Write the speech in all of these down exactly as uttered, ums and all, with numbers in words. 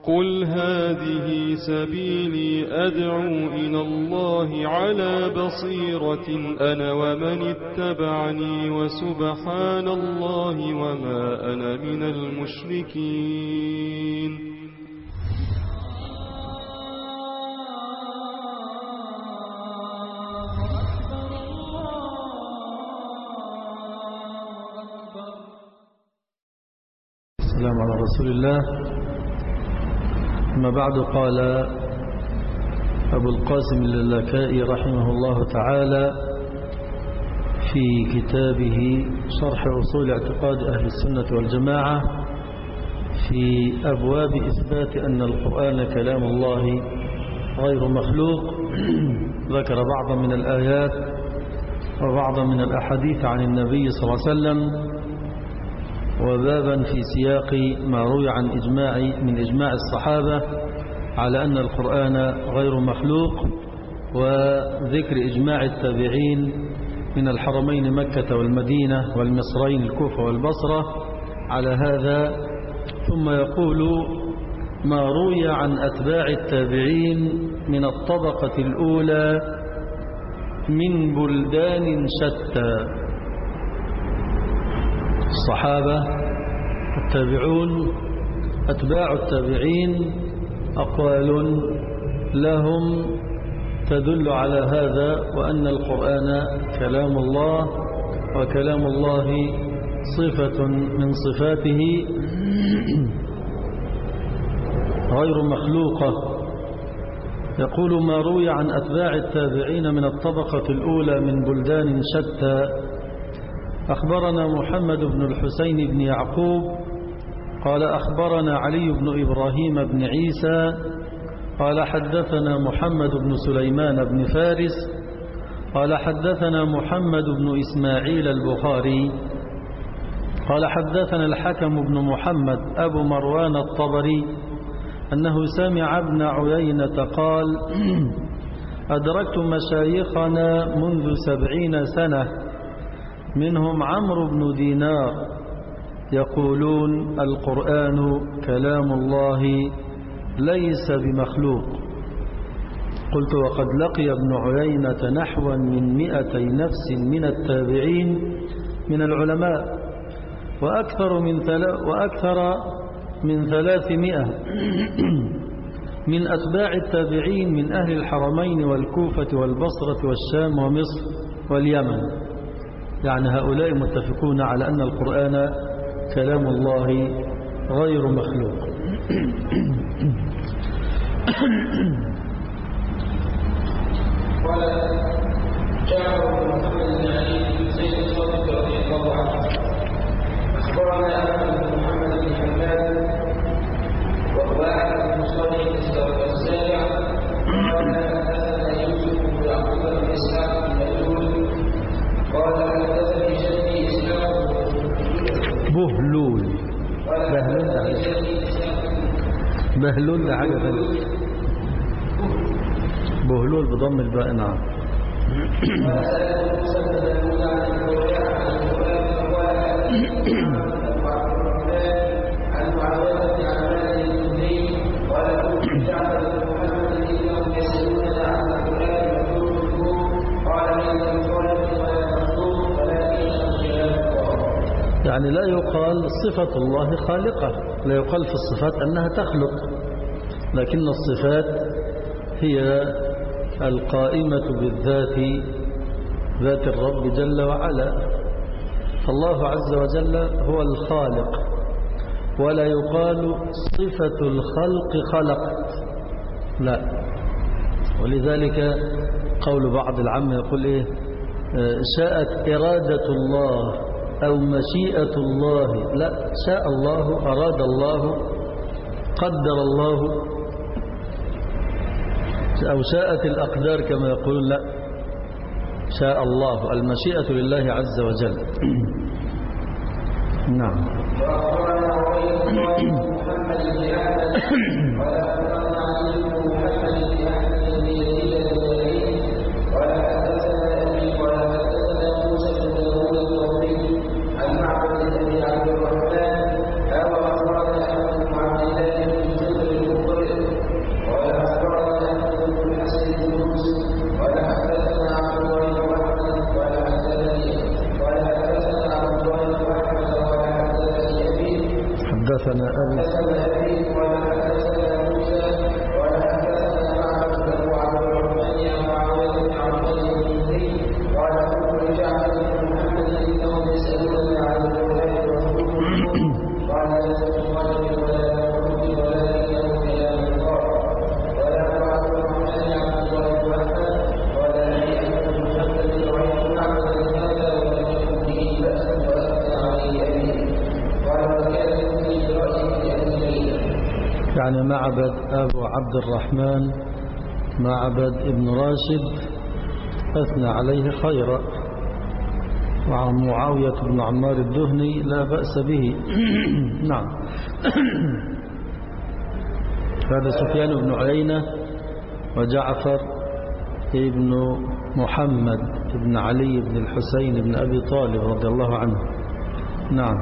قل هذه سبيلي أدعو إلى الله على بصيرة أنا ومن اتبعني وسبحان الله وما أنا من المشركين. السلام على رسول الله. ما بعد، قال أبو القاسم اللالكائي رحمه الله تعالى في كتابه شرح أصول اعتقاد أهل السنة والجماعة في أبواب إثبات أن القرآن كلام الله غير مخلوق، ذكر بعضا من الآيات وبعضا من الأحاديث عن النبي صلى الله عليه وسلم، وبابا في سياق ما روي عن إجماع من إجماع الصحابة على أن القرآن غير مخلوق، وذكر إجماع التابعين من الحرمين مكة والمدينة والمصرين الكوفة والبصرة على هذا. ثم يقول ما روي عن أتباع التابعين من الطبقة الأولى من بلدان شتى. الصحابة التابعون أتباع التابعين أقوال لهم تدل على هذا، وأن القرآن كلام الله، وكلام الله صفة من صفاته غير مخلوقة. يقول ما روي عن أتباع التابعين من الطبقة الأولى من بلدان شتى. أخبرنا محمد بن الحسين بن يعقوب قال أخبرنا علي بن إبراهيم بن عيسى قال حدثنا محمد بن سليمان بن فارس قال حدثنا محمد بن إسماعيل البخاري قال حدثنا الحكم بن محمد أبو مروان الطبري أنه سمع ابن عيينة قال أدركت مشايخنا منذ سبعين سنة منهم عمرو بن دينار يقولون القرآن كلام الله ليس بمخلوق. قلت وقد لقي ابن عيينة نحوا من مئتي نفس من التابعين من العلماء، وأكثر من, ثلا وأكثر من ثلاثمائة من أتباع التابعين من أهل الحرمين والكوفة والبصرة والشام ومصر واليمن. يعني هؤلاء متفقون على أن القرآن كلام الله غير مخلوق. قال جعفر بن محمد بن علي بن زيد الصادق رضي الله عنه أخبرنا أحمد بن محمد بن حماد وأحمد بن صالح السابع قال حدثنا يوسف بن يعقوب بن إسحاق بن مجهول قال حدثني جدي إسحاق بهلول بهلول ده بهلول ده حاجة ثانية. بهلول بضم الباء. نعم. يعني لا يقال صفة الله خالقة، لا يقال في الصفات أنها تخلق، لكن الصفات هي القائمة بالذات، ذات الرب جل وعلا. فالله عز وجل هو الخالق، ولا يقال صفة الخلق خلقت، لا. ولذلك قول بعض العام يقول إيه شاءت إرادة الله أو مشيئة الله، لا، شاء الله، أراد الله، قدر الله، أو شاءت الأقدار كما يقولون، لا، شاء الله، المشيئة لله عز وجل. نعم. يعني معبد أبو عبد الرحمن معبد ابن راشد أثنى عليه خيرا، وعن معاوية بن عمار الدهني لا بأس به. نعم. هذا سفيان بن عيينة وجعفر ابن محمد بن علي بن الحسين بن أبي طالب رضي الله عنه. نعم.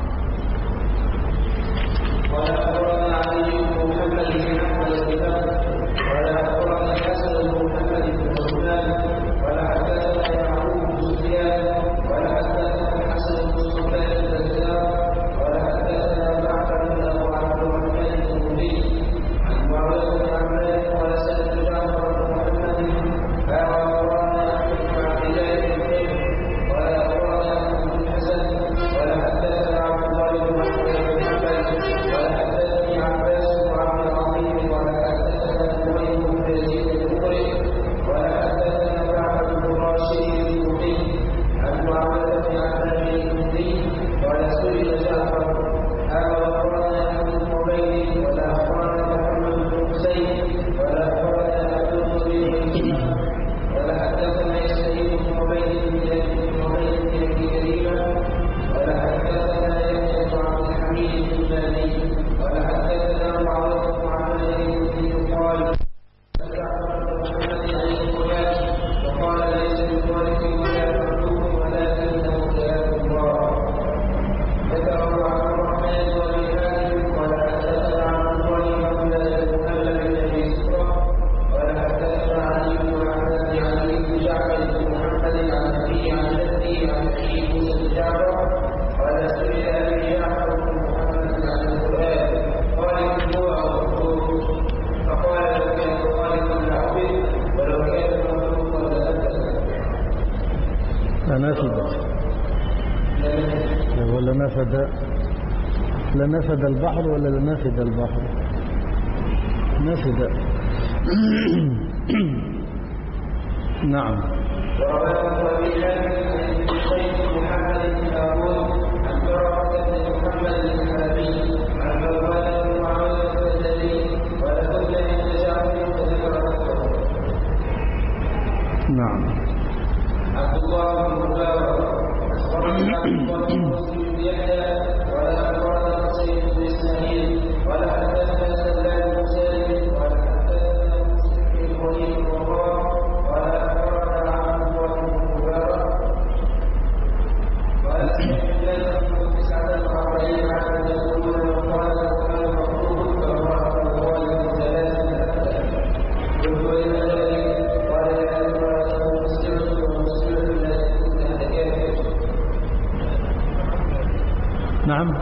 لنفد البحر ولا لنفد البحر؟ نفد. نعم. نعم. عبد الله بن مبارك نعم.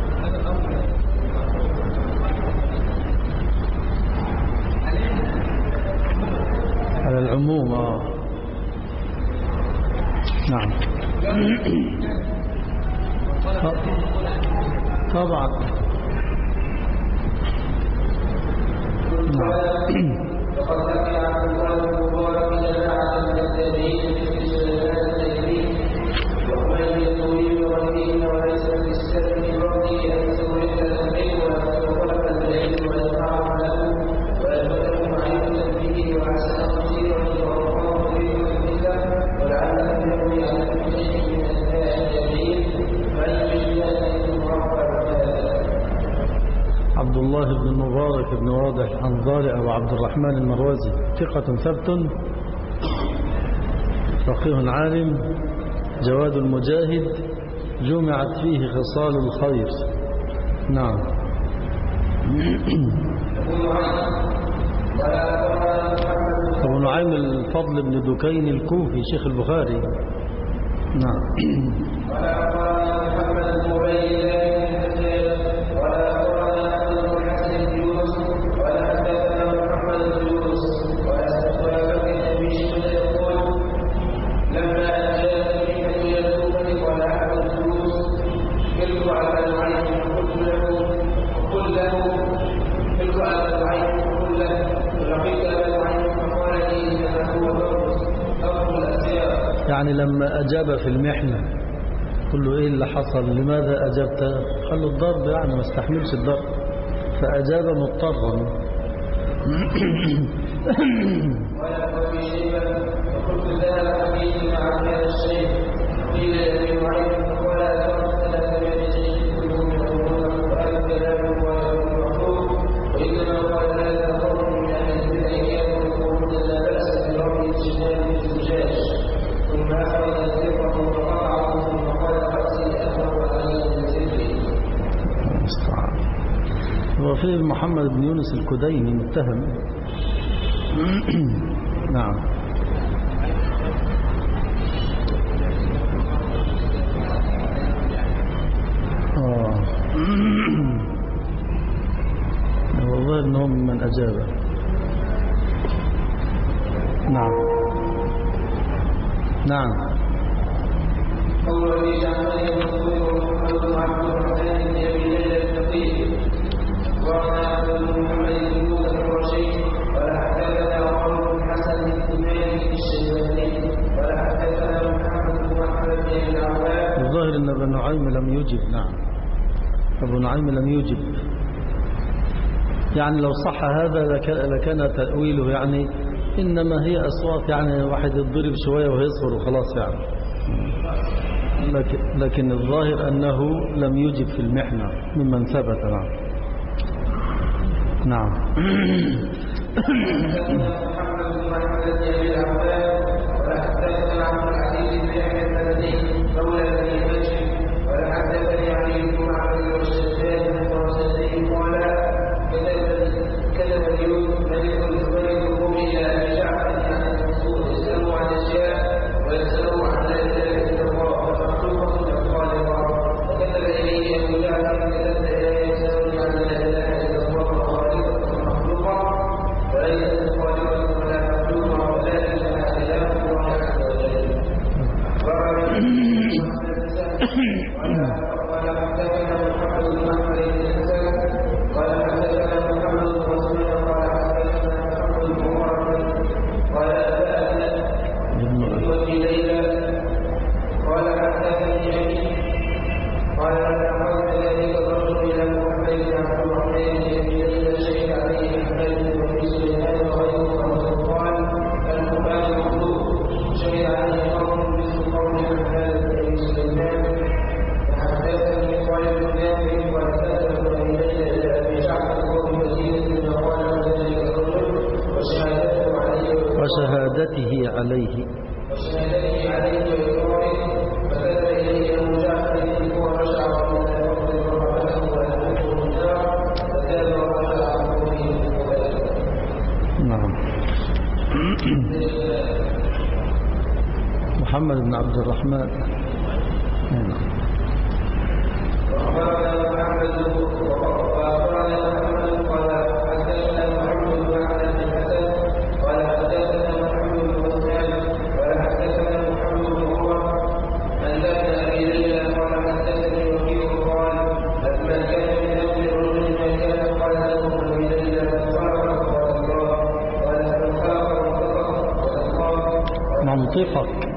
على العموم. آه. نعم. طبعا. نعم. عبد الله بن المبارك بن واضح الحنظلي أبو عبد الرحمن المروزي ثقة ثبت فقيه عالم جواد المجاهد جمعت فيه خصال الخير. نعم. أبو نعيم الفضل بن دكين الكوفي شيخ البخاري. نعم. يعني لما أجاب في المحنة قل له إيه اللي حصل، لماذا أجبت؟ قال له الضرب، يعني ما استحملش الضرب. فأجاب مضطرا. وقال في شيبة وقلت ذهب حديث مع هذا الشيء قيل يبي معين ولا ترك ثلاث من الشيء كلهم يقولون القرآن كلام ويقول مخلوق وإنما قال هذا قول من أهل الأيام يقولون لا بأس برمي الشمال في الزجاج ثم أخرج الذكر وقطعه ثم قال رأسي أخر علي الذكر. وفيه محمد بن يونس الكديني متهم. نعم. آه. والله إنهم من أجابه. نعم نعم. قول لي جعلني المسؤول محمد عبد الرحمن بن أبي ليلى الفقيه وأنا عبد محمد بن موسى الرشيد ولا حدثنا عمر بن حسن بن مالك الشيباني ولا حدثنا محمد بن أحمد بن العوام. الظاهر أن ابن نعيم لم يجب. نعم أبو نعيم لم يجب. يعني لو صح هذا لكان تأويله يعني إنما هي أصوات يعني واحد يضرب شوية ويصبر وخلاص يعني. لكن, لكن الظاهر أنه لم يجب في المحنة ممن ثبت. نعم نعم. محمد بن أحمد بن العوام ولا حدثنا عبد العزيز بن يحيى المدني مولى بني بشر ولا حدثني علي بن معبد والشداد بن فرسدي قال كتب اليوم ملك الزبير الرومي الى ابي جعفر عن المنصور يساله عن اشياء ويساله عن لا اله الا الله ومخلوقه الخالقه وكتب اليه ابو جعفر كتبت اليه يسالني عن لا اله الا الله وخالقه مخلوقه وليست خالقه ولا مخلوقه وذلك اله الله عز وجل. قال حدثنا محمد بن احمد بن حسن قال حدثنا محمد بن مسلم قال حدثنا محمد بن عمر قال أبأنا وفي ليلة قال حدثني أبي قال أخذت ذلك الرجل إلى محمد بن عبد الرحمن بن ليلة شهد عليه محمد وفي سليمان وغيره قال القرآن مخلوق شهد عليه قوم مثل قول محمد بن سليمان. حدثني قال ابن نافع قال كتب من ليلة إلى أبي جعفر وهو مدينة قال ذلك الرجل وشهادته عليه وشهادته عليه وشهادته عليه وإقراره فكتب إليه أبو جعفر هو رجع من الأرض ورفعه وأنفسه النار فتاب ورجع عن قوله وذلك. نعم. محمد بن عبد الرحمن. نعم. وأخبرنا محمد وأخبرنا محمد قال حدثنا محمد بن أحمد بن حسن قال حدثنا محمد بن عثمان قال حدثنا محمد بن عمر أن ذات أبي ليلى قال حدثني وكيل قال لما كان من أجل الرجل ما كان قال له أبي ليلى خلق قال الله قال من خلق وخلق نعم طفق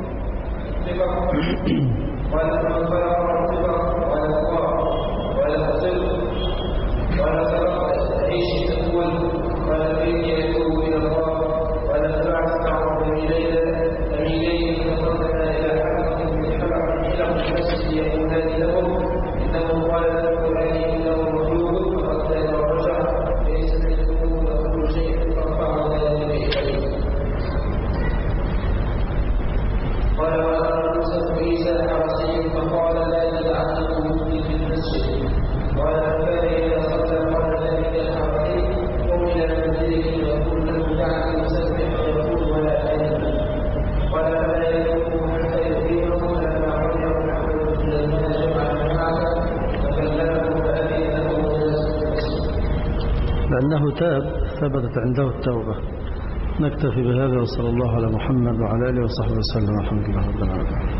قال من خلق وخلق ولا تصل ولا ترى تعيش تقول ولا فيك يتوب الى الله ولا تبعث معه اميلين اميلين فصلنا الى حلقه من حلق من حلق المسجد يقولان لهم انه قال لهم عليه انه مخلوق فقد كان ورجع ليس منكم كل شيء فارفعوا ذلك اليه. قال وأمر يوسف عيسى الحرسي فقال لا تدعنه في المسجد قال فكان إذا صلى قال ذلك الحرسي قم إلى منزله وقل له دعني يسبح ويقول ولا آمن قال فلا يكون حتى يقيمه لما رجع محمد بن سليمان جمع الجماعة فكلمه فأذن له لأنه تاب ثبتت عنده التوبة. نكتفي بهذا وصلى الله على محمد وعلى آله وصحبه وسلم. الحمد لله رب العالمين.